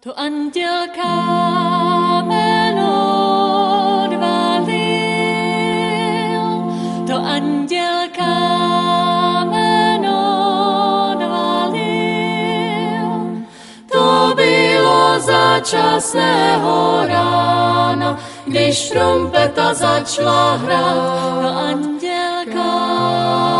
To anděl kámen odvalil, to anděl kámen odvalil. To bylo za časného rána, když trumpeta začala hrát, to anděl kámen